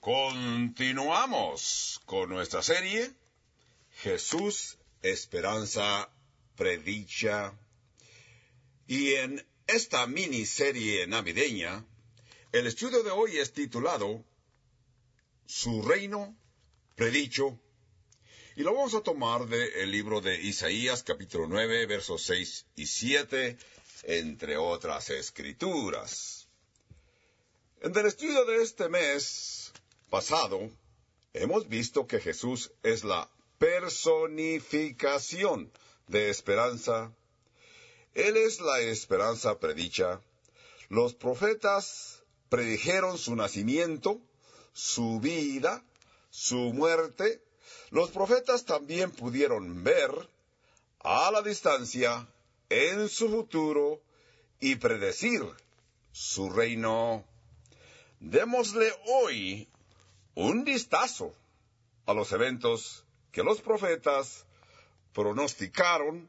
Continuamos con nuestra serie Jesús, Esperanza, Predicha. Y en esta miniserie navideña, el estudio de hoy es titulado Su reino predicho. Y lo vamos a tomar del libro de Isaías, capítulo 9, versos 6 y 7, entre otras escrituras. En el estudio de este mes pasado, hemos visto que Jesús es la personificación de esperanza. Él es la esperanza predicha. Los profetas predijeron su nacimiento, su vida, su muerte. Los profetas también pudieron ver a la distancia en su futuro y predecir su reino. Démosle hoy un vistazo a los eventos que los profetas pronosticaron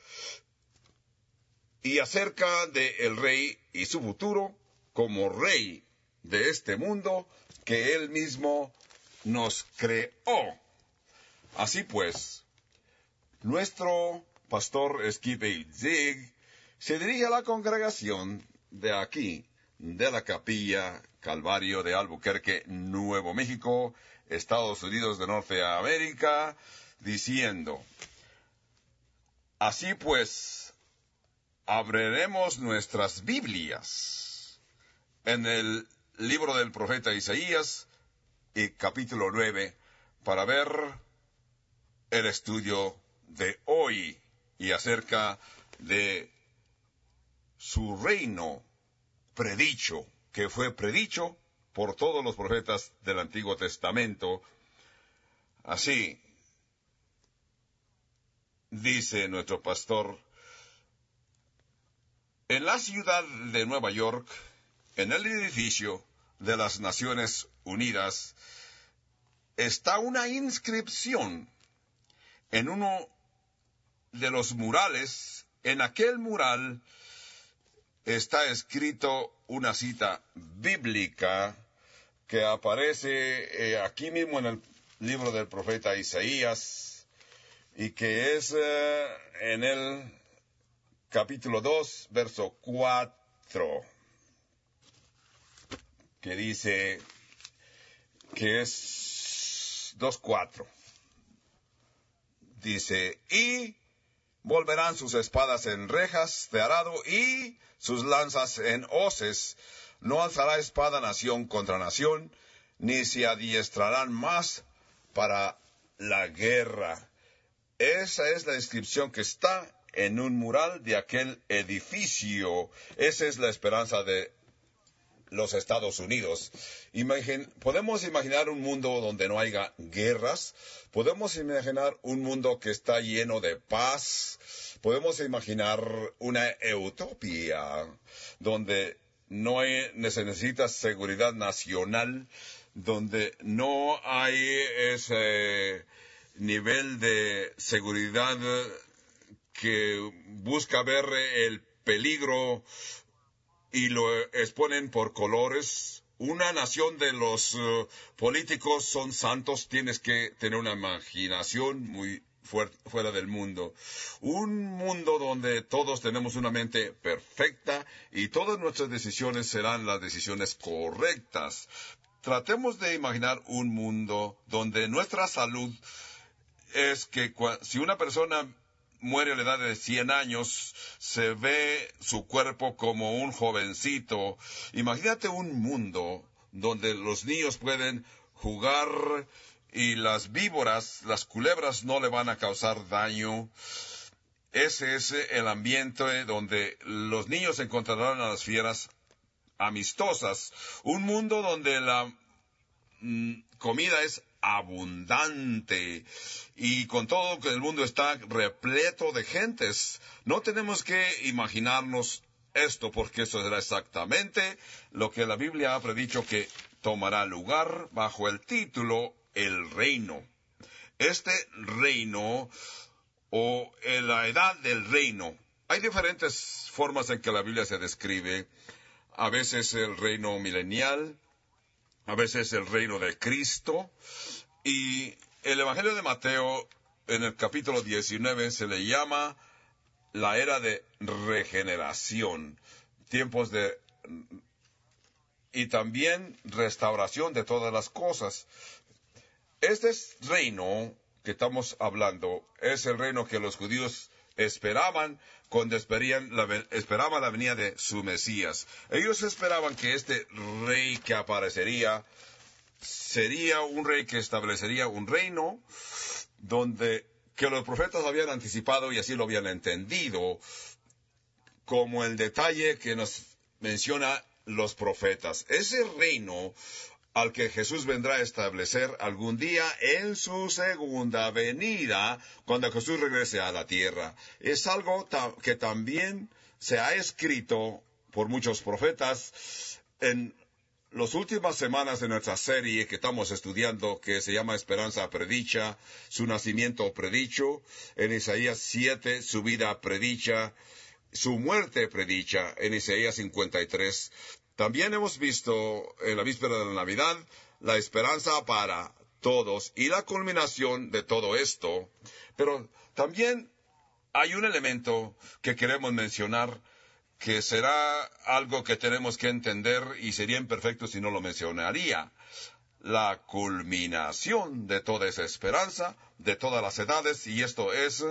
y acerca del rey y su futuro como rey de este mundo que él mismo nos creó. Así pues, nuestro pastor Skip Zig se dirige a la congregación de aquí, de la Capilla Calvario de Albuquerque, Nuevo México, Estados Unidos de Norteamérica, diciendo: así pues, abriremos nuestras Biblias en el libro del profeta Isaías, y capítulo 9, para ver el estudio de hoy y acerca de su reino predicho, que fue predicho por todos los profetas del Antiguo Testamento. Así dice nuestro pastor: en la ciudad de Nueva York, en el edificio de las Naciones Unidas, está una inscripción en uno de los murales. En aquel mural está escrito una cita bíblica que aparece aquí mismo en el libro del profeta Isaías, y que es en el capítulo 2, verso 4, que dice, que es 2:4. Dice: y volverán sus espadas en rejas de arado y sus lanzas en hoces. No alzará espada nación contra nación, ni se adiestrarán más para la guerra. Esa es la inscripción que está en un mural de aquel edificio. Esa es la esperanza de los Estados Unidos. Podemos imaginar un mundo donde no haya guerras. Podemos imaginar un mundo que está lleno de paz. Podemos imaginar una utopía donde no se necesita seguridad nacional, donde no hay ese nivel de seguridad que busca ver el peligro y lo exponen por colores. Una nación de los políticos son santos. Tienes que tener una imaginación muy fuera del mundo. Un mundo donde todos tenemos una mente perfecta y todas nuestras decisiones serán las decisiones correctas. Tratemos de imaginar un mundo donde nuestra salud es que si una persona muere a la edad de 100 años, se ve su cuerpo como un jovencito. Imagínate un mundo donde los niños pueden jugar y las víboras, las culebras no le van a causar daño. Ese es el ambiente donde los niños encontrarán a las fieras amistosas. Un mundo donde la comida es abundante, y con todo que el mundo está repleto de gentes. No tenemos que imaginarnos esto, porque eso será exactamente lo que la Biblia ha predicho que tomará lugar bajo el título El Reino. Este reino, o en la edad del reino, hay diferentes formas en que la Biblia se describe. A veces el reino milenial, a veces el reino de Cristo. Y el Evangelio de Mateo, en el capítulo 19, se le llama la era de regeneración, tiempos de... y también restauración de todas las cosas. Este reino que estamos hablando es el reino que los judíos esperaban cuando esperaban la venida de su Mesías. Ellos esperaban que este rey que aparecería sería un rey que establecería un reino donde que los profetas habían anticipado y así lo habían entendido, como el detalle que nos menciona los profetas. Ese reino al que Jesús vendrá a establecer algún día en su segunda venida, cuando Jesús regrese a la tierra. Es algo que también se ha escrito por muchos profetas en las últimas semanas de nuestra serie que estamos estudiando, que se llama Esperanza Predicha, su nacimiento predicho, en Isaías 7, su vida predicha, su muerte predicha, en Isaías 53. También hemos visto en la víspera de la Navidad la esperanza para todos y la culminación de todo esto. Pero también hay un elemento que queremos mencionar que será algo que tenemos que entender y sería imperfecto si no lo mencionaría. La culminación de toda esa esperanza, de todas las edades, y esto es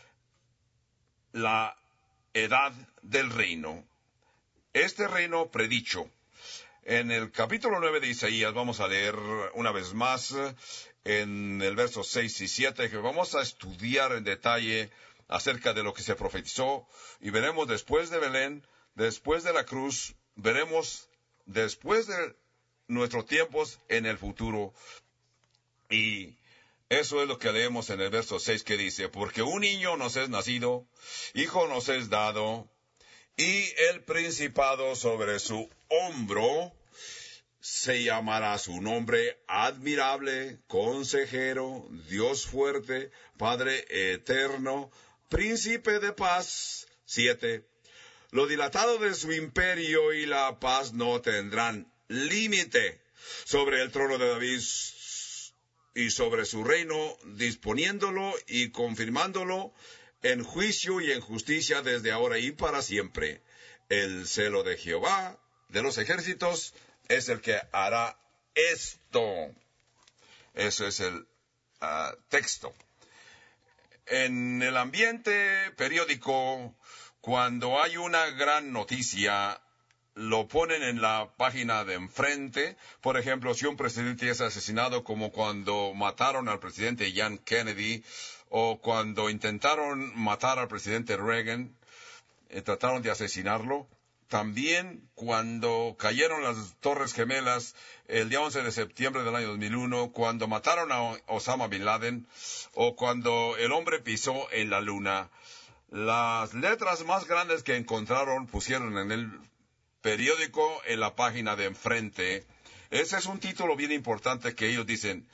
la edad del reino. Este reino predicho. En el capítulo 9 de Isaías vamos a leer una vez más en el verso 6 y 7, que vamos a estudiar en detalle acerca de lo que se profetizó, y veremos después de Belén, después de la cruz, veremos después de nuestros tiempos en el futuro. Y eso es lo que leemos en el verso 6 que dice, porque un niño nos es nacido, hijo nos es dado, y el principado sobre su hombro, se llamará su nombre admirable, consejero, Dios fuerte, Padre eterno, príncipe de paz. 7. Lo dilatado de su imperio y la paz no tendrán límite sobre el trono de David y sobre su reino, disponiéndolo y confirmándolo en juicio y en justicia desde ahora y para siempre. El celo de Jehová de los ejércitos es el que hará esto. Eso es el texto. En el ambiente periódico, cuando hay una gran noticia, lo ponen en la página de enfrente. Por ejemplo, si un presidente es asesinado, como cuando mataron al presidente John Kennedy, o cuando intentaron matar al presidente Reagan, trataron de asesinarlo. También cuando cayeron las Torres Gemelas el día 11 de septiembre del año 2001, cuando mataron a Osama Bin Laden, o cuando el hombre pisó en la luna, las letras más grandes que encontraron pusieron en el periódico en la página de enfrente. Ese es un título bien importante que ellos dicen,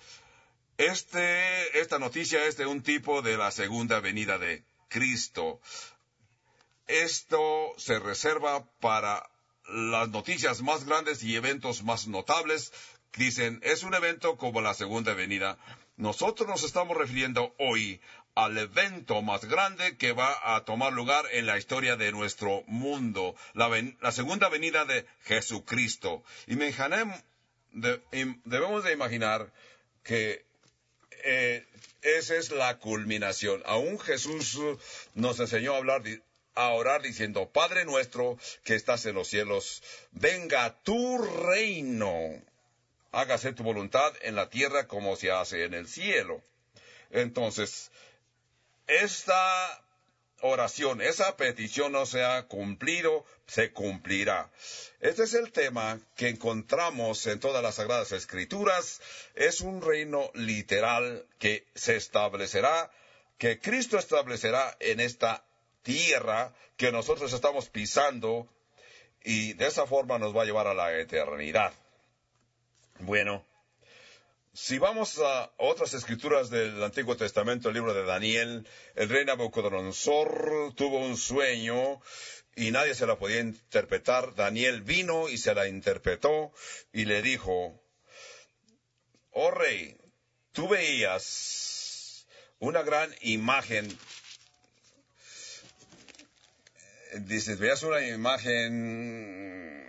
esta noticia es de un tipo de la segunda venida de Cristo. Esto se reserva para las noticias más grandes y eventos más notables. Dicen, es un evento como la segunda venida. Nosotros nos estamos refiriendo hoy al evento más grande que va a tomar lugar en la historia de nuestro mundo, la segunda venida de Jesucristo. Y debemos de imaginar que esa es la culminación. Aún Jesús nos enseñó a orar diciendo, Padre nuestro que estás en los cielos, venga tu reino, hágase tu voluntad en la tierra como se hace en el cielo. Entonces, esta oración, esa petición no se ha cumplido, se cumplirá. Este es el tema que encontramos en todas las Sagradas Escrituras. Es un reino literal que se establecerá, que Cristo establecerá en esta tierra que nosotros estamos pisando, y de esa forma nos va a llevar a la eternidad. Bueno, si vamos a otras escrituras del Antiguo Testamento, el libro de Daniel, el rey Nabucodonosor tuvo un sueño y nadie se la podía interpretar. Daniel vino y se la interpretó y le dijo, oh rey, tú veías una gran imagen. Dices, veías una imagen,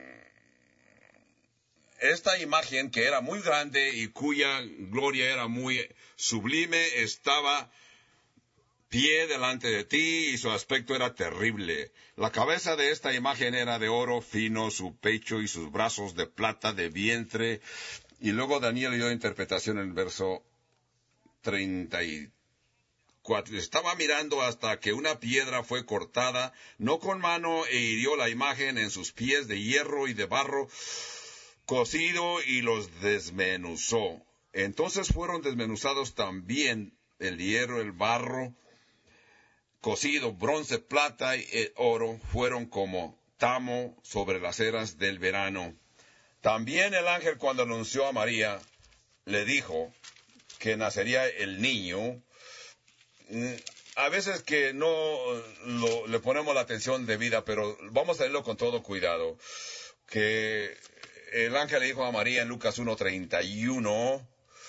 esta imagen que era muy grande y cuya gloria era muy sublime, estaba pie delante de ti y su aspecto era terrible. La cabeza de esta imagen era de oro fino, su pecho y sus brazos de plata de vientre. Y luego Daniel dio interpretación en el verso 34. Estaba mirando hasta que una piedra fue cortada, no con mano, e hirió la imagen en sus pies de hierro y de barro cocido y los desmenuzó. Entonces fueron desmenuzados también el hierro, el barro cocido, bronce, plata y oro, fueron como tamo sobre las eras del verano. También el ángel, cuando anunció a María, le dijo que nacería el niño. A veces que no le ponemos la atención debida, pero vamos a leerlo con todo cuidado. Que el ángel le dijo a María en Lucas 1:31,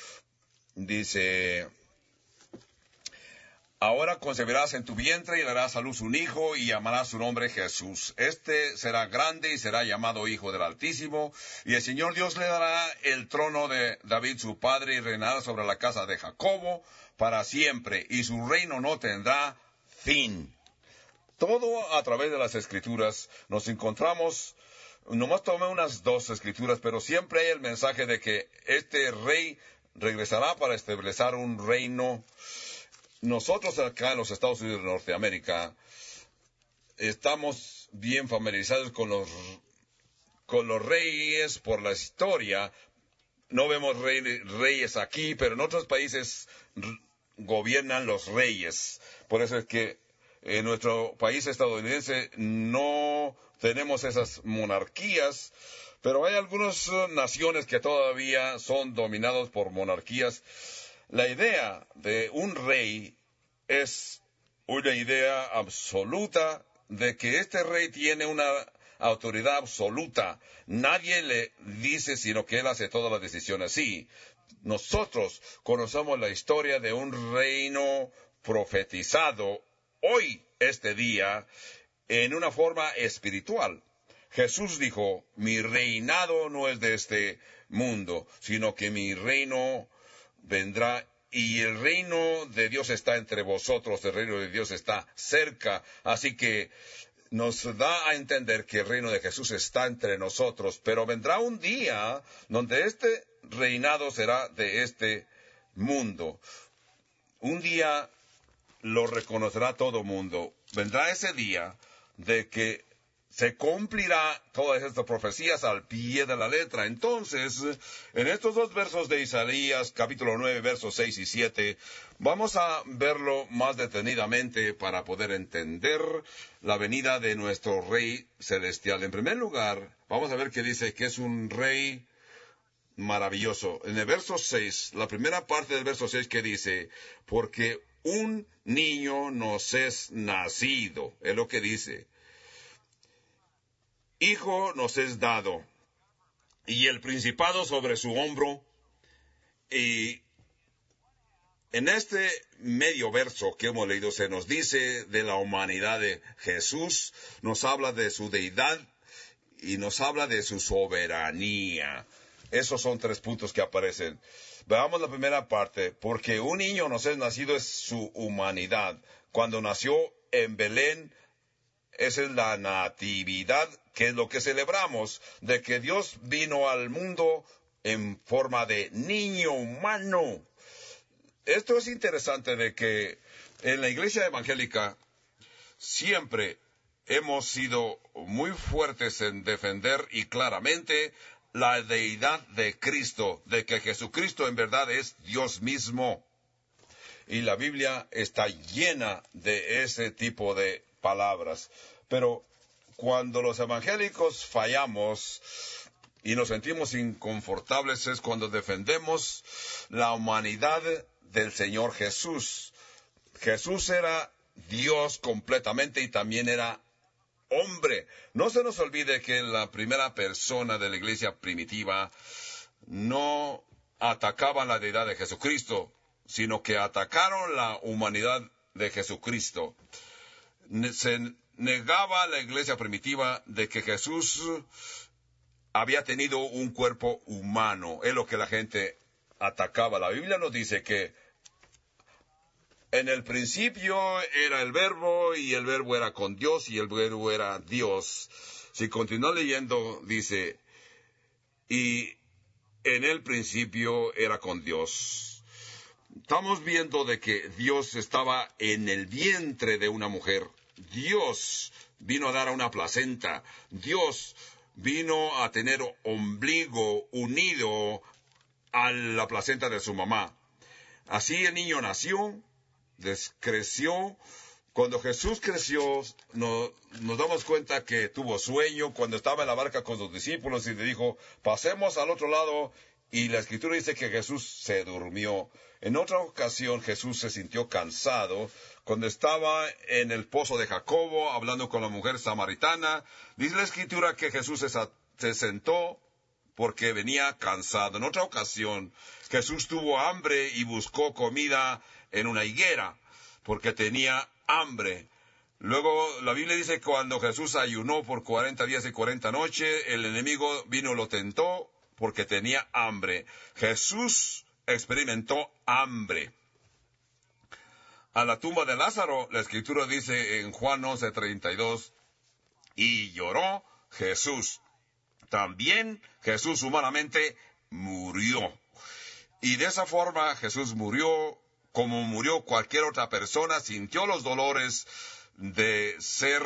dice: ahora concebirás en tu vientre y darás a luz un hijo y llamarás su nombre Jesús. Este será grande y será llamado Hijo del Altísimo, y el Señor Dios le dará el trono de David su padre y reinará sobre la casa de Jacobo para siempre, y su reino no tendrá fin. Todo a través de las Escrituras nos encontramos. Nomás tomé unas 2 escrituras, pero siempre hay el mensaje de que este rey regresará para establecer un reino. Nosotros acá en los Estados Unidos de Norteamérica estamos bien familiarizados con los reyes por la historia. No vemos reyes aquí, pero en otros países gobiernan los reyes. Por eso es que en nuestro país estadounidense no tenemos esas monarquías, pero hay algunas naciones que todavía son dominadas por monarquías. La idea de un rey es una idea absoluta de que este rey tiene una autoridad absoluta. Nadie le dice, sino que él hace todas las decisiones. Sí, nosotros conocemos la historia de un reino profetizado hoy, este día, en una forma espiritual. Jesús dijo: mi reinado no es de este mundo, sino que mi reino vendrá, y el reino de Dios está entre vosotros, el reino de Dios está cerca. Así que nos da a entender que el reino de Jesús está entre nosotros, pero vendrá un día donde este reinado será de este mundo. Un día lo reconocerá todo mundo. Vendrá ese día de que se cumplirá todas estas profecías al pie de la letra. Entonces, en estos 2 versos de Isaías, capítulo 9, versos 6 y 7, vamos a verlo más detenidamente para poder entender la venida de nuestro Rey Celestial. En primer lugar, vamos a ver que dice que es un Rey maravilloso. En el verso 6, la primera parte del verso 6 que dice: porque un niño nos es nacido, es lo que dice. Hijo nos es dado, y el principado sobre su hombro. Y en este medio verso que hemos leído se nos dice de la humanidad de Jesús, nos habla de su deidad y nos habla de su soberanía. Esos son 3 puntos que aparecen. Veamos la primera parte. Porque un niño nos es nacido es su humanidad. Cuando nació en Belén, esa es la natividad, que es lo que celebramos, de que Dios vino al mundo en forma de niño humano. Esto es interesante, de que en la iglesia evangélica siempre hemos sido muy fuertes en defender y claramente la deidad de Cristo, de que Jesucristo en verdad es Dios mismo. Y la Biblia está llena de ese tipo de palabras. Pero cuando los evangélicos fallamos y nos sentimos inconfortables es cuando defendemos la humanidad del Señor Jesús. Jesús era Dios completamente y también era hombre. No se nos olvide que la primera persona de la iglesia primitiva no atacaban la deidad de Jesucristo, sino que atacaron la humanidad de Jesucristo. Se negaba la iglesia primitiva de que Jesús había tenido un cuerpo humano. Es lo que la gente atacaba. La Biblia nos dice que en el principio era el Verbo, y el Verbo era con Dios, y el Verbo era Dios. Si continúa leyendo, dice, y en el principio era con Dios. Estamos viendo de que Dios estaba en el vientre de una mujer. Dios vino a dar a una placenta. Dios vino a tener ombligo unido a la placenta de su mamá. Así el niño nació, creció. Cuando Jesús creció, nos damos cuenta que tuvo sueño cuando estaba en la barca con sus discípulos y le dijo, pasemos al otro lado, y la Escritura dice que Jesús se durmió. En otra ocasión Jesús se sintió cansado cuando estaba en el pozo de Jacobo hablando con la mujer samaritana. Dice la Escritura que Jesús se sentó porque venía cansado. En otra ocasión Jesús tuvo hambre y buscó comida en una higuera porque tenía hambre. Luego la Biblia dice que cuando Jesús ayunó por 40 días y 40 noches, el enemigo vino y lo tentó porque tenía hambre. Jesús experimentó hambre. A la tumba de Lázaro, la Escritura dice en Juan 11:32, y lloró Jesús. También Jesús humanamente murió. Y de esa forma Jesús murió como murió cualquier otra persona, sintió los dolores de ser,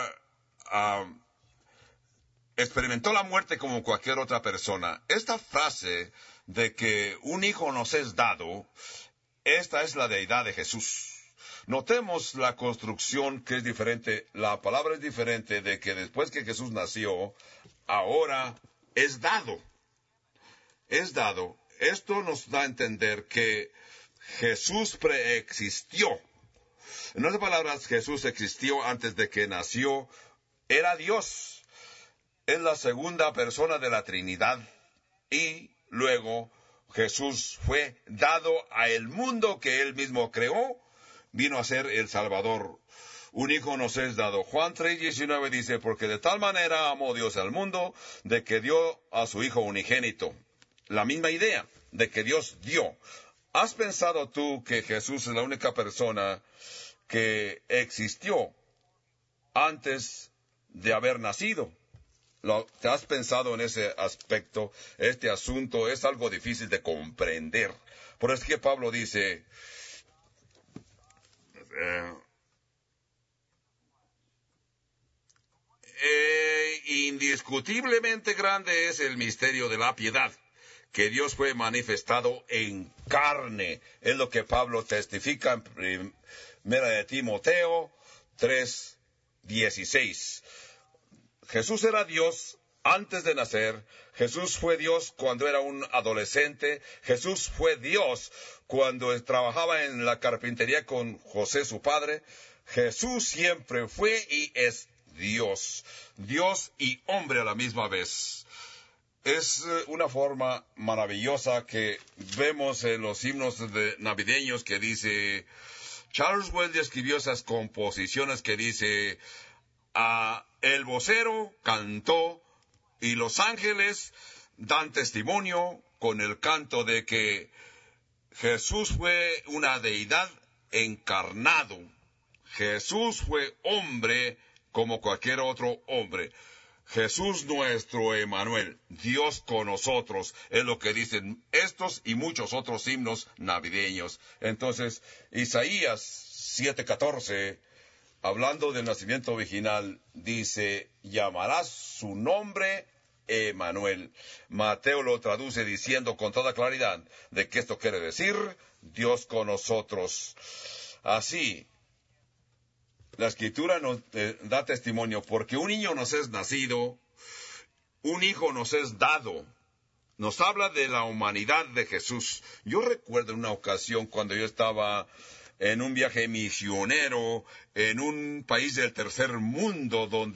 experimentó la muerte como cualquier otra persona. Esta frase de que un hijo nos es dado, esta es la deidad de Jesús. Notemos la construcción que es diferente, la palabra es diferente de que después que Jesús nació, ahora es dado. Es dado. Esto nos da a entender que Jesús preexistió. En otras palabras, Jesús existió antes de que nació. Era Dios. Es la segunda persona de la Trinidad. Y luego Jesús fue dado a el mundo que Él mismo creó. Vino a ser el Salvador. Un hijo nos es dado. Juan 3:19 dice, porque de tal manera amó Dios al mundo, de que dio a su Hijo unigénito. La misma idea de que Dios dio. ¿Has pensado tú que Jesús es la única persona que existió antes de haber nacido? ¿Te has pensado en ese aspecto? Este asunto es algo difícil de comprender. Por eso es que Pablo dice, indiscutiblemente grande es el misterio de la piedad, que Dios fue manifestado en carne. Es lo que Pablo testifica en Primera de Timoteo 3:16. Jesús era Dios antes de nacer. Jesús fue Dios cuando era un adolescente. Jesús fue Dios cuando trabajaba en la carpintería con José, su padre. Jesús siempre fue y es Dios. Dios y hombre a la misma vez. Es una forma maravillosa que vemos en los himnos navideños que dice, Charles Wesley escribió esas composiciones que dice, el vocero cantó y los ángeles dan testimonio con el canto de que Jesús fue una deidad encarnado. Jesús fue hombre como cualquier otro hombre. Jesús nuestro Emmanuel, Dios con nosotros, es lo que dicen estos y muchos otros himnos navideños. Entonces, Isaías 7:14, hablando del nacimiento virginal, dice, llamarás su nombre Emmanuel. Mateo lo traduce diciendo con toda claridad de que esto quiere decir Dios con nosotros. Así, la Escritura nos da testimonio, porque un niño nos es nacido, un hijo nos es dado. Nos habla de la humanidad de Jesús. Yo recuerdo una ocasión cuando yo estaba en un viaje misionero en un país del tercer mundo donde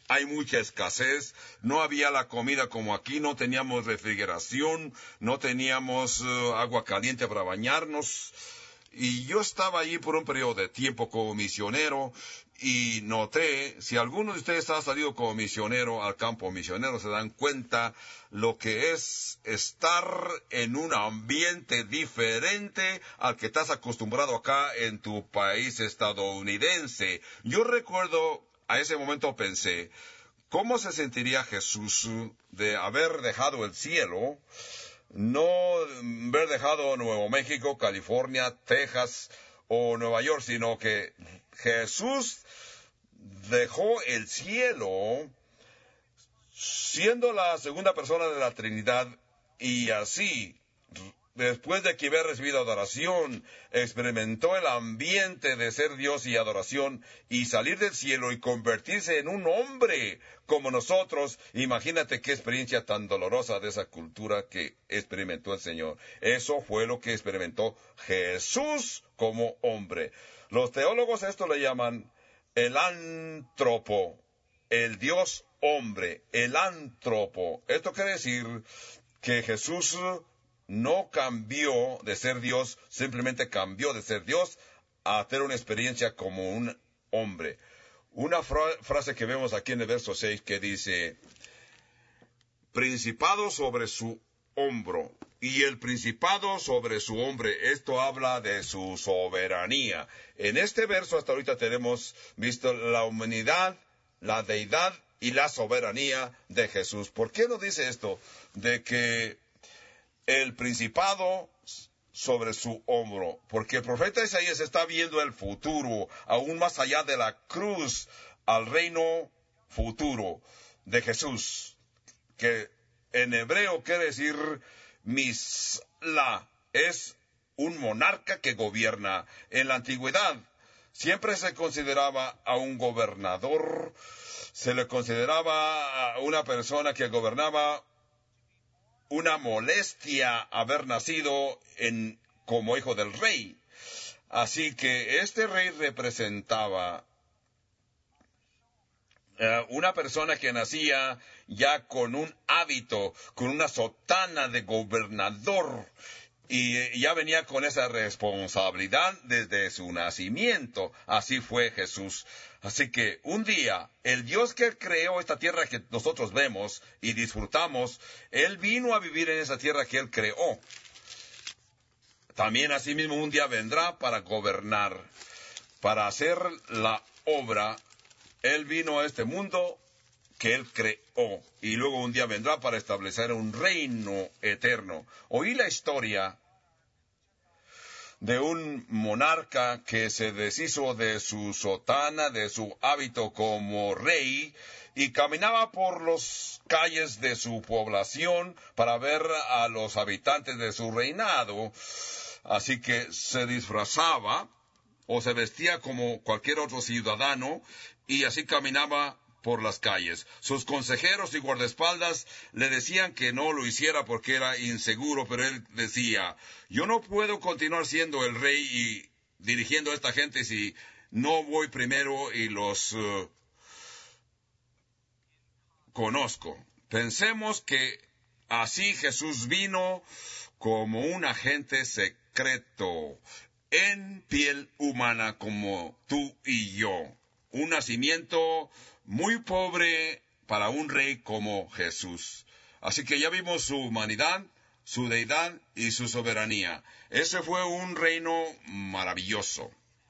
hay mucha escasez, no había la comida como aquí, no teníamos refrigeración, no teníamos agua caliente para bañarnos. Y yo estaba allí por un periodo de tiempo como misionero y noté, si alguno de ustedes ha salido como misionero al campo misionero, se dan cuenta lo que es estar en un ambiente diferente al que estás acostumbrado acá en tu país estadounidense. Yo recuerdo, a ese momento pensé, ¿cómo se sentiría Jesús de haber dejado el cielo? No haber dejado Nuevo México, California, Texas o Nueva York, sino que Jesús dejó el cielo siendo la segunda persona de la Trinidad y así, después de que había recibido adoración, experimentó el ambiente de ser Dios y adoración y salir del cielo y convertirse en un hombre como nosotros. Imagínate qué experiencia tan dolorosa de esa cultura que experimentó el Señor. Eso fue lo que experimentó Jesús como hombre. Los teólogos esto le llaman el antropo, el Dios hombre, el antropo. Esto quiere decir que Jesús no cambió de ser Dios, simplemente cambió de ser Dios a tener una experiencia como un hombre. Una frase que vemos aquí en el verso 6 que dice, principado sobre su hombro, y el principado sobre su hombre. Esto habla de su soberanía. En este verso hasta ahorita tenemos visto la humanidad, la deidad y la soberanía de Jesús. ¿Por qué nos dice esto? De que el principado sobre su hombro, porque el profeta Isaías está viendo el futuro, aún más allá de la cruz, al reino futuro de Jesús, que en hebreo quiere decir misla, es un monarca que gobierna. En la antigüedad siempre se consideraba a un gobernador, se le consideraba a una persona que gobernaba una molestia haber nacido como hijo del rey. Así que este rey representaba una persona que nacía ya con un hábito, con una sotana de gobernador, y ya venía con esa responsabilidad desde su nacimiento. Así fue Jesús. Así que un día, el Dios que creó esta tierra que nosotros vemos y disfrutamos, Él vino a vivir en esa tierra que Él creó. También asimismo un día vendrá para gobernar, para hacer la obra. Él vino a este mundo que Él creó, y luego un día vendrá para establecer un reino eterno. Oí la historia de un monarca que se deshizo de su sotana, de su hábito como rey, y caminaba por las calles de su población para ver a los habitantes de su reinado. Así que se disfrazaba o se vestía como cualquier otro ciudadano y así caminaba por las calles. Sus consejeros y guardaespaldas le decían que no lo hiciera porque era inseguro, pero él decía, yo no puedo continuar siendo el rey y dirigiendo a esta gente si no voy primero y los conozco. Pensemos que así Jesús vino como un agente secreto, en piel humana como tú y yo. Un nacimiento muy pobre para un rey como Jesús. Así que ya vimos su humanidad, su deidad y su soberanía. Ese fue un reino maravilloso.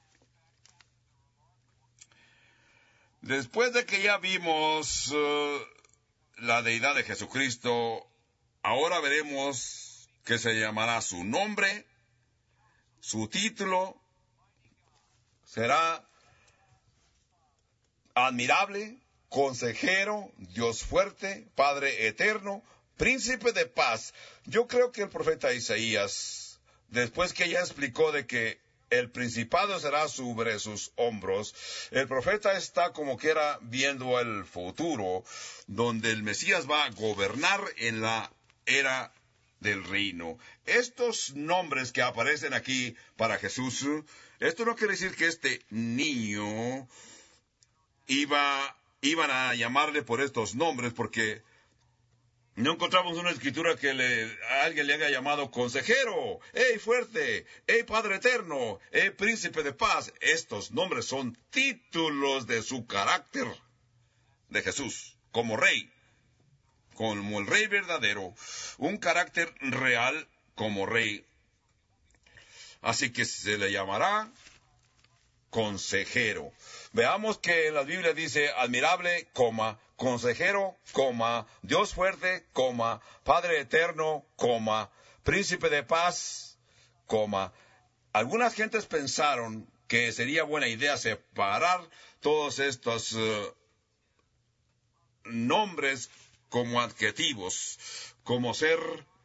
Después de que ya vimos la deidad de Jesucristo, ahora veremos que se llamará su nombre, su título, será admirable, consejero, Dios fuerte, Padre eterno, príncipe de paz. Yo creo que el profeta Isaías, después que ya explicó de que el principado será sobre sus hombros, el profeta está como que era viendo el futuro, donde el Mesías va a gobernar en la era del reino. Estos nombres que aparecen aquí para Jesús, esto no quiere decir que este niño iba iban a llamarle por estos nombres, porque no encontramos una escritura que a alguien le haya llamado consejero, ¡hey fuerte! ¡hey Padre eterno! ¡hey príncipe de paz! Estos nombres son títulos de su carácter de Jesús, como rey, como el rey verdadero, un carácter real como rey. Así que se le llamará consejero. Veamos que la Biblia dice admirable, consejero, Dios fuerte, Padre eterno, príncipe de paz, Algunas gentes pensaron que sería buena idea separar todos estos nombres como adjetivos, como ser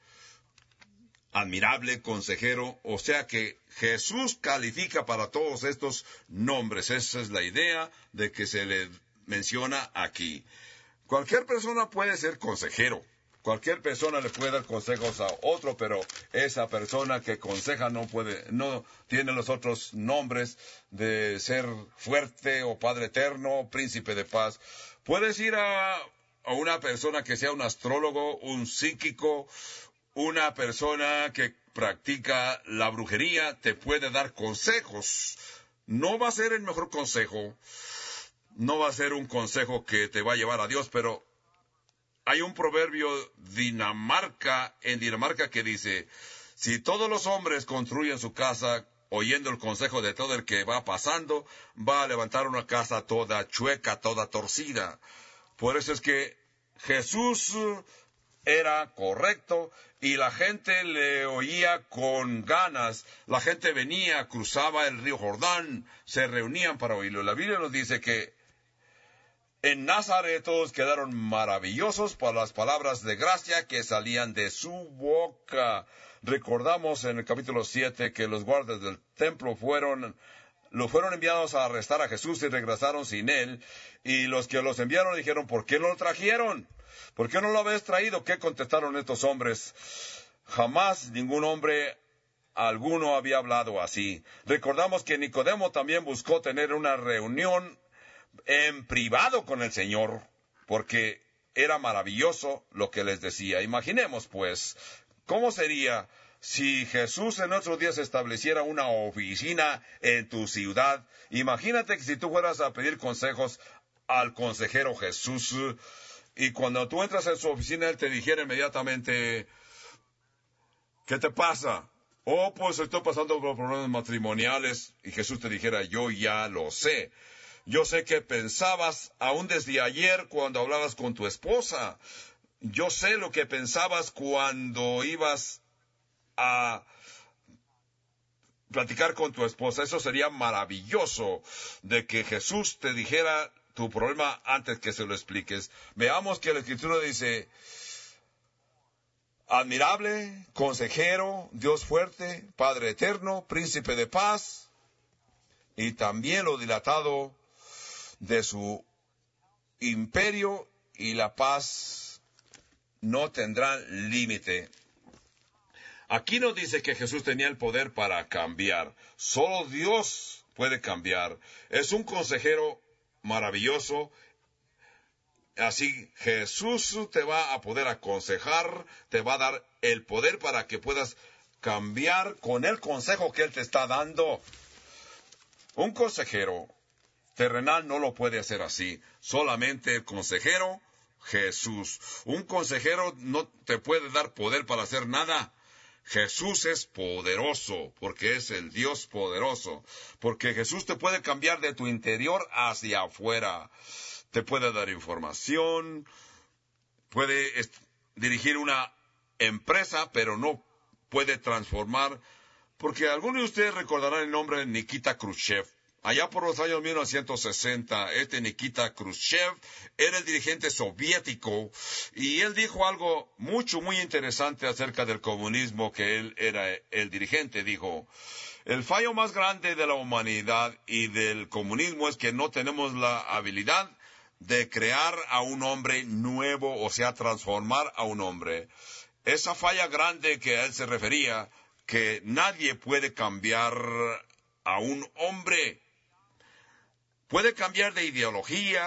admirable, consejero, o sea que Jesús califica para todos estos nombres. Esa es la idea de que se le menciona aquí. Cualquier persona puede ser consejero. Cualquier persona le puede dar consejos a otro, pero esa persona que aconseja no tiene los otros nombres de ser fuerte o Padre eterno, príncipe de paz. Puedes ir a una persona que sea un astrólogo, un psíquico, una persona que practica la brujería, te puede dar consejos. No va a ser el mejor consejo, no va a ser un consejo que te va a llevar a Dios, pero hay un proverbio en Dinamarca que dice, si todos los hombres construyen su casa oyendo el consejo de todo el que va pasando, va a levantar una casa toda chueca, toda torcida. Por eso es que Jesús era correcto y la gente le oía con ganas. La gente venía, cruzaba el río Jordán, se reunían para oírlo. La Biblia nos dice que en Nazaret todos quedaron maravillosos por las palabras de gracia que salían de su boca. Recordamos en el capítulo 7 que los guardias del templo fueron enviados a arrestar a Jesús y regresaron sin él. Y los que los enviaron dijeron, ¿por qué no lo trajeron? ¿Por qué no lo habéis traído? ¿Qué contestaron estos hombres? Jamás ningún hombre alguno había hablado así. Recordamos que Nicodemo también buscó tener una reunión en privado con el Señor, porque era maravilloso lo que les decía. Imaginemos, pues, ¿cómo sería si Jesús en nuestros días estableciera una oficina en tu ciudad? Imagínate que si tú fueras a pedir consejos al consejero Jesús, y cuando tú entras en su oficina, él te dijera inmediatamente, ¿qué te pasa? Oh, pues estoy pasando por problemas matrimoniales. Y Jesús te dijera, yo ya lo sé. Yo sé que pensabas aún desde ayer cuando hablabas con tu esposa. Yo sé lo que pensabas cuando ibas a platicar con tu esposa. Eso sería maravilloso de que Jesús te dijera tu problema antes que se lo expliques. Veamos que la Escritura dice, admirable, consejero, Dios fuerte, Padre eterno, príncipe de paz, y también lo dilatado de su imperio y la paz no tendrán límite. Aquí nos dice que Jesús tenía el poder para cambiar. Solo Dios puede cambiar. Es un consejero maravilloso. Así Jesús te va a poder aconsejar, te va a dar el poder para que puedas cambiar con el consejo que Él te está dando. Un consejero terrenal no lo puede hacer así. Solamente el consejero Jesús. Un consejero no te puede dar poder para hacer nada. Jesús es poderoso, porque es el Dios poderoso. Porque Jesús te puede cambiar de tu interior hacia afuera. Te puede dar información, puede dirigir una empresa, pero no puede transformar. Porque algunos de ustedes recordarán el nombre de Nikita Khrushchev. Allá por los años 1960, Nikita Khrushchev era el dirigente soviético y él dijo algo muy interesante acerca del comunismo, que él era el dirigente. Dijo, el fallo más grande de la humanidad y del comunismo es que no tenemos la habilidad de crear a un hombre nuevo, o sea, transformar a un hombre. Esa falla grande que a él se refería, que nadie puede cambiar a un hombre. Puede cambiar de ideología,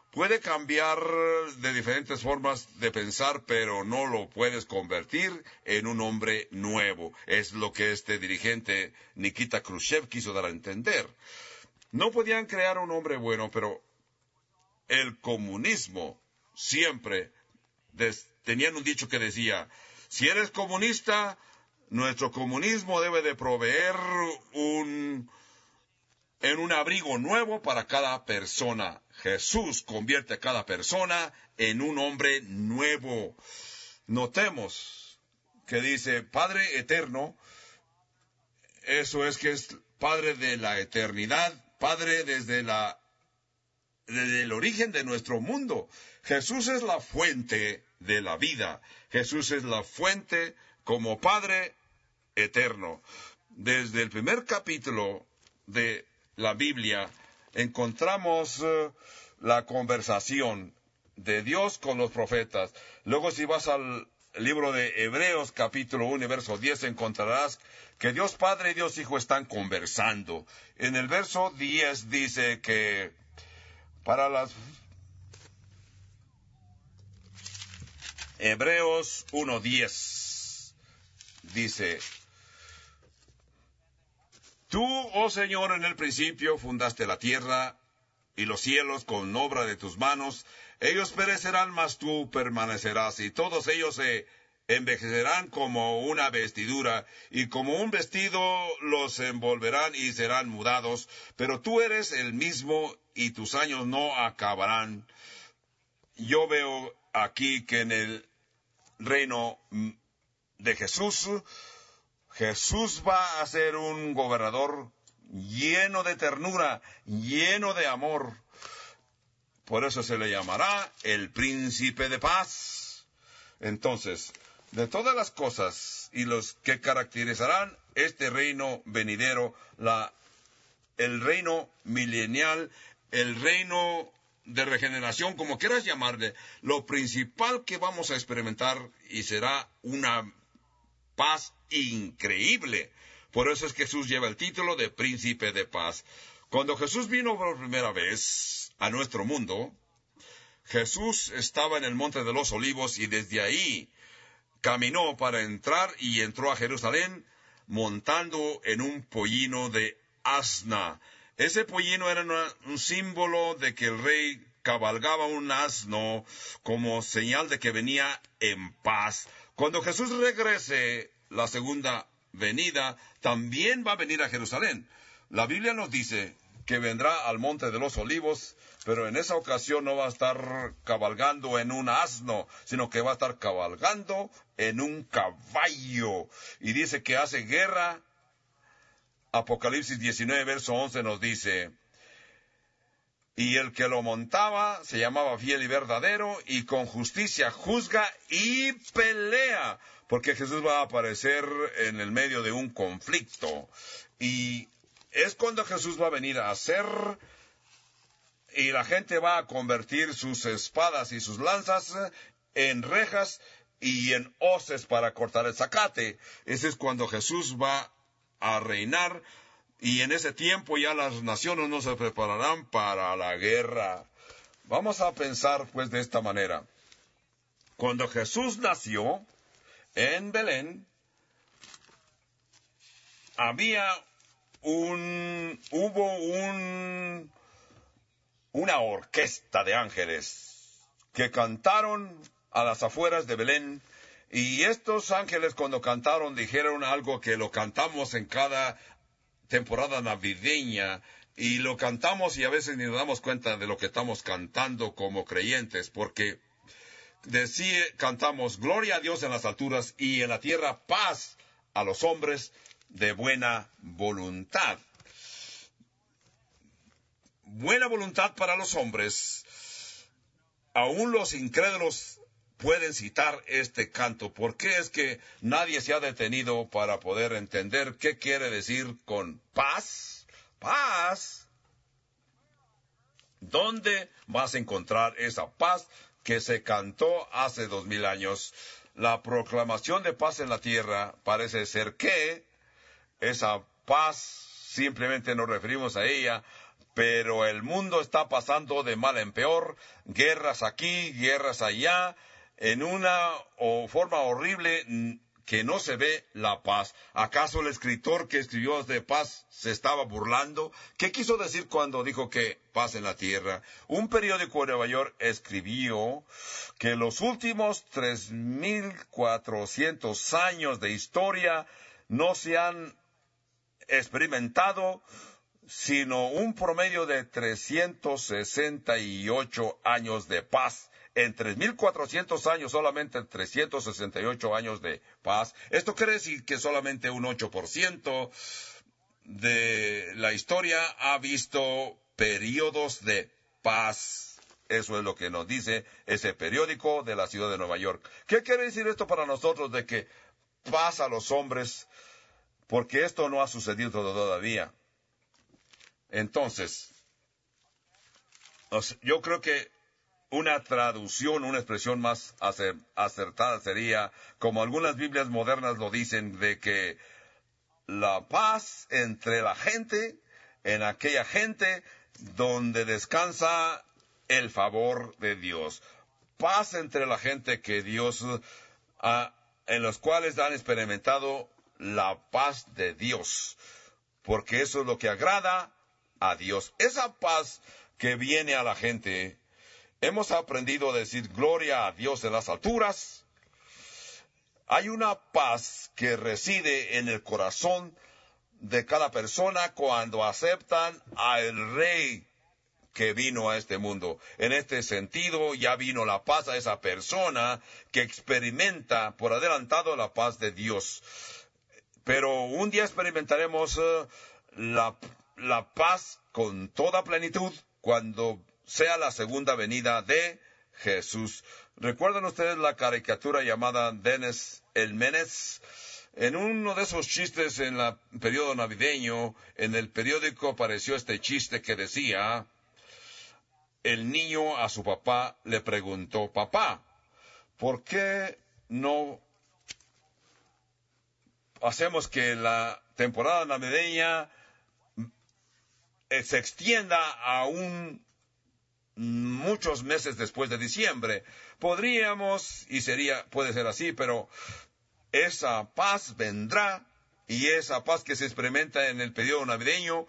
puede cambiar de diferentes formas de pensar, pero no lo puedes convertir en un hombre nuevo. Es lo que este dirigente Nikita Khrushchev quiso dar a entender. No podían crear un hombre bueno, pero el comunismo siempre tenían un dicho que decía, si eres comunista, nuestro comunismo debe de proveer un abrigo nuevo para cada persona. Jesús convierte a cada persona en un hombre nuevo. Notemos que dice Padre eterno, eso es que es Padre de la eternidad, Padre desde el origen de nuestro mundo. Jesús es la fuente de la vida. Jesús es la fuente como Padre eterno. Desde el primer capítulo de la Biblia encontramos la conversación de Dios con los profetas. Luego si vas al libro de Hebreos capítulo 1 verso 10 encontrarás que Dios Padre y Dios Hijo están conversando. En el verso 10 dice que para las Hebreos 1:10 dice, tú, oh Señor, en el principio fundaste la tierra y los cielos con obra de tus manos. Ellos perecerán, mas tú permanecerás, y todos ellos se envejecerán como una vestidura, y como un vestido los envolverán y serán mudados. Pero tú eres el mismo, y tus años no acabarán. Yo veo aquí que en el reino de Jesús, Jesús va a ser un gobernador lleno de ternura, lleno de amor. Por eso se le llamará el príncipe de paz. Entonces, de todas las cosas y los que caracterizarán este reino venidero, el reino milenial, el reino de regeneración, como quieras llamarle, lo principal que vamos a experimentar y será una paz increíble. Por eso es que Jesús lleva el título de príncipe de paz. Cuando Jesús vino por primera vez a nuestro mundo, Jesús estaba en el Monte de los Olivos y desde ahí caminó para entrar y entró a Jerusalén montando en un pollino de asna. Ese pollino era un símbolo de que el rey cabalgaba un asno como señal de que venía en paz. Cuando Jesús regrese la segunda venida, también va a venir a Jerusalén. La Biblia nos dice que vendrá al Monte de los Olivos, pero en esa ocasión no va a estar cabalgando en un asno, sino que va a estar cabalgando en un caballo. Y dice que hace guerra. Apocalipsis 19, verso 11 nos dice, y el que lo montaba se llamaba fiel y verdadero, y con justicia juzga y pelea, porque Jesús va a aparecer en el medio de un conflicto. Y es cuando Jesús va a venir a hacer, y la gente va a convertir sus espadas y sus lanzas en rejas y en hoces para cortar el zacate. Ese es cuando Jesús va a reinar, y en ese tiempo ya las naciones no se prepararán para la guerra. Vamos a pensar pues de esta manera. Cuando Jesús nació en Belén, hubo una orquesta de ángeles que cantaron a las afueras de Belén, y estos ángeles cuando cantaron dijeron algo que lo cantamos en cada temporada navideña, y lo cantamos y a veces ni nos damos cuenta de lo que estamos cantando como creyentes, porque cantamos gloria a Dios en las alturas y en la tierra paz a los hombres de buena voluntad. Buena voluntad para los hombres. Aún los incrédulos pueden citar este canto. ¿Por qué es que nadie se ha detenido para poder entender qué quiere decir con paz? Paz. ¿Dónde vas a encontrar esa paz que se cantó hace 2000 años? La proclamación de paz en la tierra parece ser que esa paz simplemente nos referimos a ella, pero el mundo está pasando de mal en peor, guerras aquí, guerras allá, en una forma horrible que no se ve la paz. ¿Acaso el escritor que escribió de paz se estaba burlando? ¿Qué quiso decir cuando dijo que paz en la tierra? Un periódico de Nueva York escribió que los últimos 3,400 años de historia no se han experimentado sino un promedio de 368 años de paz. En 3,400 años, solamente 368 años de paz. Esto quiere decir que solamente un 8% de la historia ha visto periodos de paz. Eso es lo que nos dice ese periódico de la ciudad de Nueva York. ¿Qué quiere decir esto para nosotros de que paz a los hombres? Porque esto no ha sucedido todavía. Entonces, yo creo que una traducción, una expresión más acertada sería, como algunas Biblias modernas lo dicen, de que la paz entre la gente, en aquella gente donde descansa el favor de Dios. Paz entre la gente que Dios, en los cuales han experimentado la paz de Dios. Porque eso es lo que agrada a Dios. Esa paz que viene a la gente. Hemos aprendido a decir gloria a Dios en las alturas. Hay una paz que reside en el corazón de cada persona cuando aceptan al Rey que vino a este mundo. En este sentido, ya vino la paz a esa persona que experimenta por adelantado la paz de Dios. Pero un día experimentaremos la paz con toda plenitud cuando sea la segunda venida de Jesús. ¿Recuerdan ustedes la caricatura llamada Dennis el Menace? En uno de esos chistes en el periodo navideño, en el periódico apareció este chiste que decía, el niño a su papá le preguntó, papá, ¿por qué no hacemos que la temporada navideña se extienda aún muchos meses después de diciembre? Podríamos, puede ser así, pero esa paz vendrá, y esa paz que se experimenta en el periodo navideño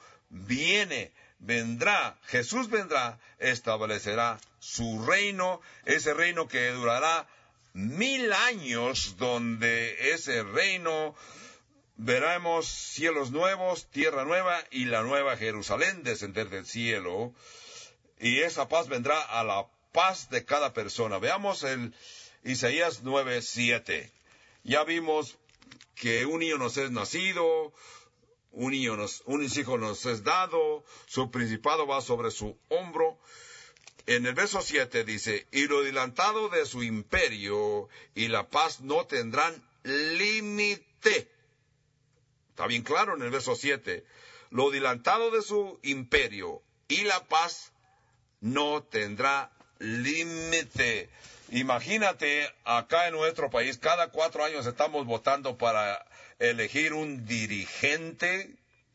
vendrá, Jesús vendrá, establecerá su reino, ese reino que durará 1,000 años, donde ese reino veremos cielos nuevos, tierra nueva y la nueva Jerusalén descender del cielo. Y esa paz vendrá a la paz de cada persona. Veamos el Isaías 9:7. Ya vimos que un niño nos es nacido, un hijo nos es dado, su principado va sobre su hombro. En el verso 7 dice, y lo dilantado de su imperio y la paz no tendrán límite. Está bien claro en el verso 7. Lo dilantado de su imperio y la paz no tendrá límite. Imagínate, acá en nuestro país, cada 4 años estamos votando para elegir un dirigente,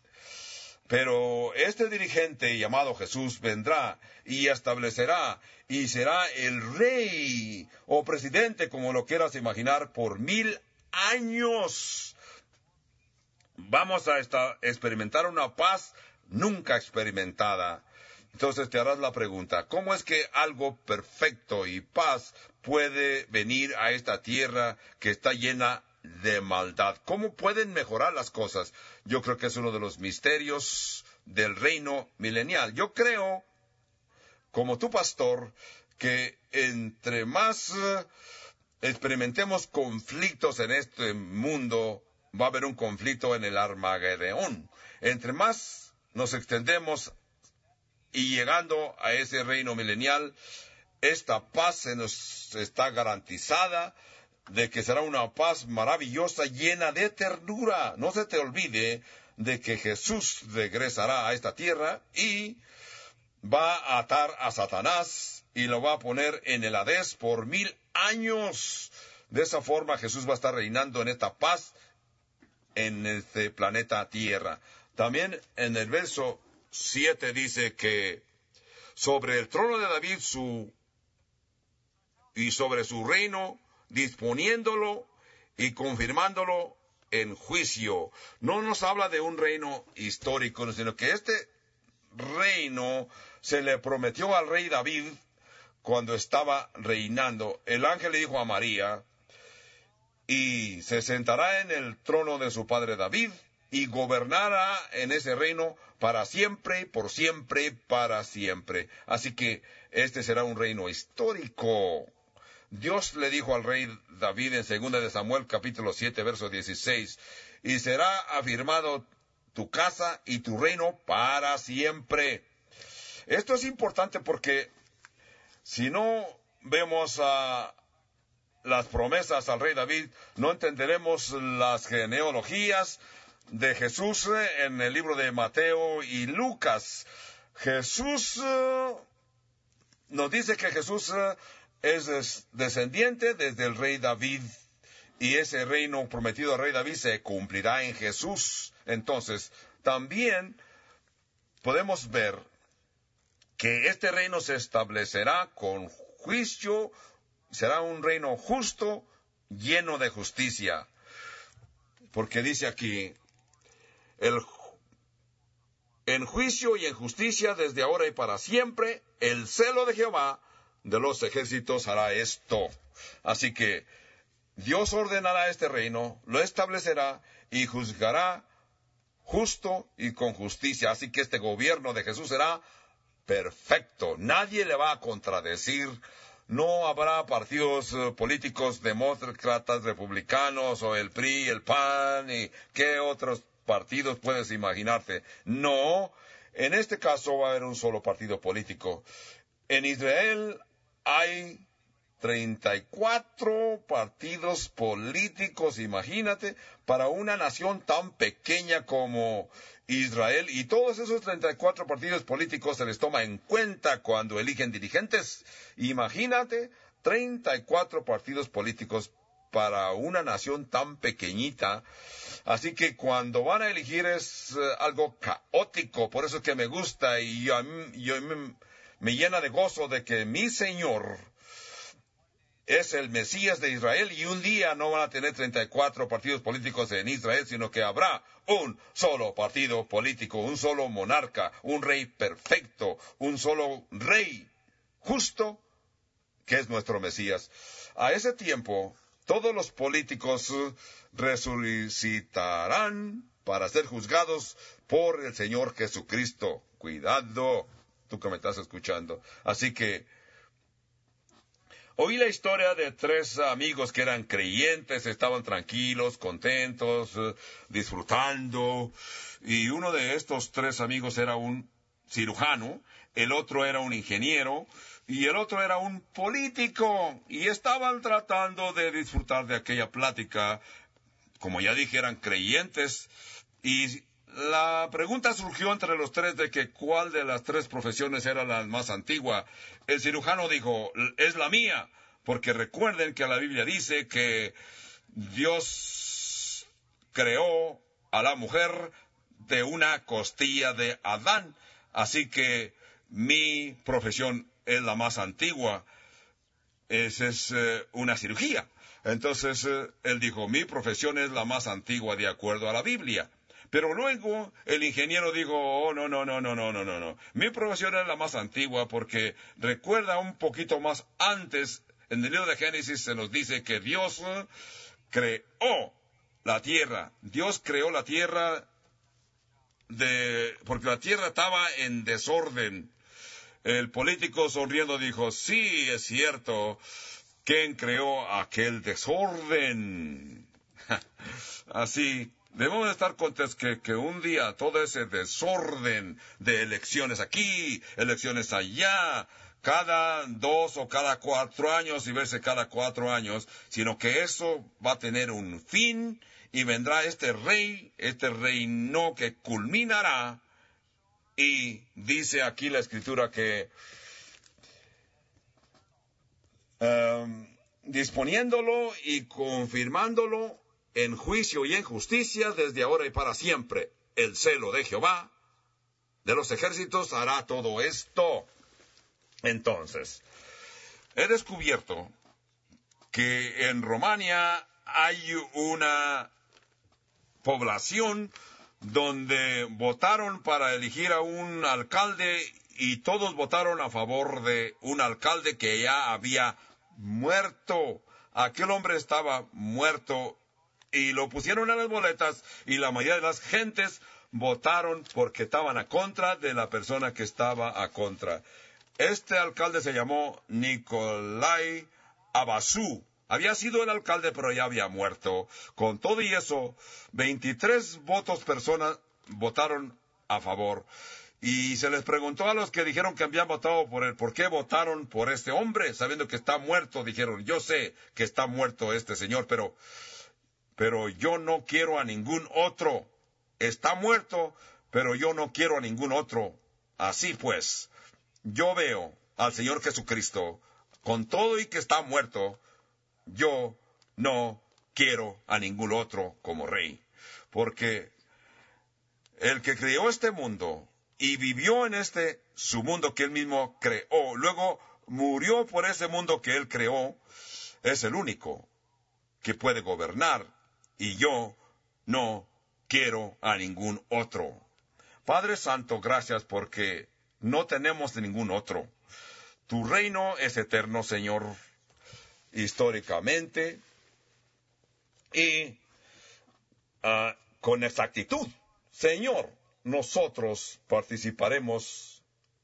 pero este dirigente llamado Jesús vendrá y establecerá y será el rey o presidente, como lo quieras imaginar, por 1,000 años. Vamos a experimentar una paz nunca experimentada. Entonces te harás la pregunta, ¿cómo es que algo perfecto y paz puede venir a esta tierra que está llena de maldad? ¿Cómo pueden mejorar las cosas? Yo creo que es uno de los misterios del reino milenial. Yo creo, como tu pastor, que entre más experimentemos conflictos en este mundo, va a haber un conflicto en el Armagedón. Entre más nos extendemos y llegando a ese reino milenial, esta paz se nos está garantizada de que será una paz maravillosa, llena de ternura. No se te olvide de que Jesús regresará a esta tierra y va a atar a Satanás y lo va a poner en el Hades por 1,000 años. De esa forma Jesús va a estar reinando en esta paz en este planeta Tierra. También en el verso 7 dice que sobre el trono de David y sobre su reino, disponiéndolo y confirmándolo en juicio. No nos habla de un reino histórico, sino que este reino se le prometió al rey David cuando estaba reinando. El ángel le dijo a María, y se sentará en el trono de su padre David, y gobernará en ese reino para siempre, por siempre, para siempre. Así que este será un reino histórico. Dios le dijo al rey David en 2 de Samuel capítulo 7, verso 16, y será afirmado tu casa y tu reino para siempre. Esto es importante porque si no vemos las promesas al rey David, no entenderemos las genealogías de Jesús en el libro de Mateo y Lucas. Jesús nos dice que Jesús es descendiente desde el rey David, y ese reino prometido al rey David se cumplirá en Jesús. Entonces, también podemos ver que este reino se establecerá con juicio, será un reino justo, lleno de justicia. Porque dice aquí, en juicio y en justicia desde ahora y para siempre, el celo de Jehová de los ejércitos hará esto. Así que Dios ordenará este reino, lo establecerá y juzgará justo y con justicia. Así que este gobierno de Jesús será perfecto. Nadie le va a contradecir. No habrá partidos políticos demócratas, republicanos, o el PRI, el PAN, y qué otros partidos puedes imaginarte. No, en este caso va a haber un solo partido político. En Israel hay 34 partidos políticos, imagínate, para una nación tan pequeña como Israel, y todos esos 34 partidos políticos se les toma en cuenta cuando eligen dirigentes. Imagínate, 34 partidos políticos para una nación tan pequeñita. Así que cuando van a elegir es algo caótico. Por eso es que me gusta y me llena de gozo de que mi Señor es el Mesías de Israel, y un día no van a tener 34 partidos políticos en Israel, sino que habrá un solo partido político, un solo monarca, un rey perfecto, un solo rey justo, que es nuestro Mesías. A ese tiempo, todos los políticos resucitarán para ser juzgados por el Señor Jesucristo. Cuidado, tú que me estás escuchando. Así que oí la historia de 3 amigos que eran creyentes, estaban tranquilos, contentos, disfrutando, y uno de estos 3 amigos era un cirujano, el otro era un ingeniero, y el otro era un político, y estaban tratando de disfrutar de aquella plática. Como ya dije, eran creyentes, y la pregunta surgió entre los 3 de que cuál de las 3 profesiones era la más antigua. El cirujano dijo, es la mía, porque recuerden que la Biblia dice que Dios creó a la mujer de una costilla de Adán, así que mi profesión es la más antigua. Esa es una cirugía. Entonces él dijo, mi profesión es la más antigua de acuerdo a la Biblia. Pero luego el ingeniero dijo, oh, no. Mi profesión es la más antigua porque recuerda un poquito más antes, en el libro de Génesis se nos dice que Dios creó la tierra. Dios creó la tierra porque la tierra estaba en desorden. El político sonriendo dijo, sí, es cierto. ¿Quién creó aquel desorden? Así, debemos estar contentos que un día todo ese desorden de elecciones aquí, elecciones allá, cada 2 o cada 4 años y verse cada 4 años, sino que eso va a tener un fin y vendrá este reino que culminará. Y dice aquí la Escritura que disponiéndolo y confirmándolo en juicio y en justicia desde ahora y para siempre, el celo de Jehová de los ejércitos hará todo esto. Entonces, he descubierto que en Rumania hay una población donde votaron para elegir a un alcalde y todos votaron a favor de un alcalde que ya había muerto. Aquel hombre estaba muerto y lo pusieron en las boletas y la mayoría de las gentes votaron porque estaban a contra de la persona que estaba a contra. Este alcalde se llamó Nicolae Abasú. Había sido el alcalde, pero ya había muerto. Con todo y eso, 23 personas votaron a favor. Y se les preguntó a los que dijeron que habían votado por él, ¿por qué votaron por este hombre? Sabiendo que está muerto, dijeron, yo sé que está muerto este señor, pero yo no quiero a ningún otro. Está muerto, pero yo no quiero a ningún otro. Así pues, yo veo al Señor Jesucristo, con todo y que está muerto, yo no quiero a ningún otro como rey. Porque el que creó este mundo y vivió en su mundo que él mismo creó, luego murió por ese mundo que él creó, es el único que puede gobernar, y yo no quiero a ningún otro. Padre Santo, gracias porque no tenemos de ningún otro. Tu reino es eterno, Señor, históricamente y con exactitud. Señor, nosotros participaremos,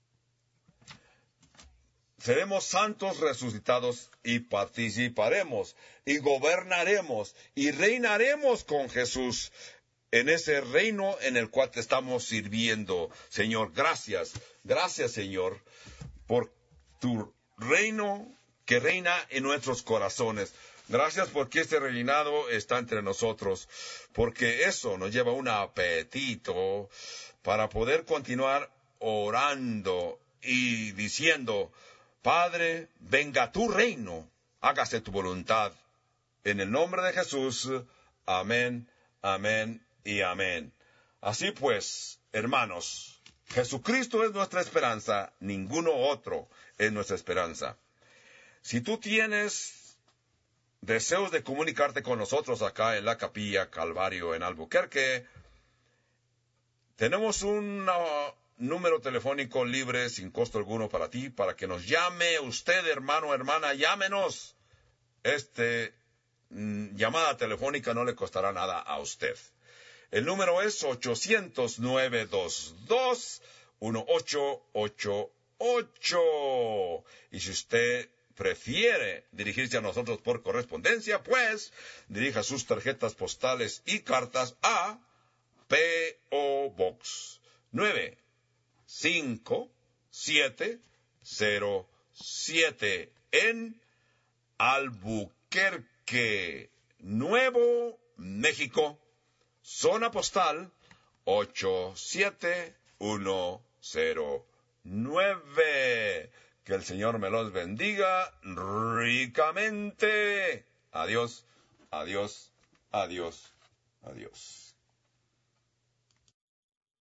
seremos santos resucitados y participaremos y gobernaremos y reinaremos con Jesús en ese reino en el cual te estamos sirviendo. Señor, gracias, Señor, por tu reino que reina en nuestros corazones. Gracias porque este reinado está entre nosotros, porque eso nos lleva a un apetito para poder continuar orando y diciendo, Padre, venga tu reino, hágase tu voluntad. En el nombre de Jesús, amén, amén y amén. Así pues, hermanos, Jesucristo es nuestra esperanza, ninguno otro es nuestra esperanza. Si tú tienes deseos de comunicarte con nosotros acá en la Capilla Calvario en Albuquerque, tenemos un número telefónico libre sin costo alguno para ti, para que nos llame usted, hermano, hermana, llámenos. Llamada telefónica no le costará nada a usted. El número es 800-922-1888. Y si usted prefiere dirigirse a nosotros por correspondencia, pues dirija sus tarjetas postales y cartas a P.O. Box 95707 en Albuquerque, Nuevo México, zona postal 87109. Que el Señor me los bendiga ricamente. Adiós, adiós, adiós, adiós.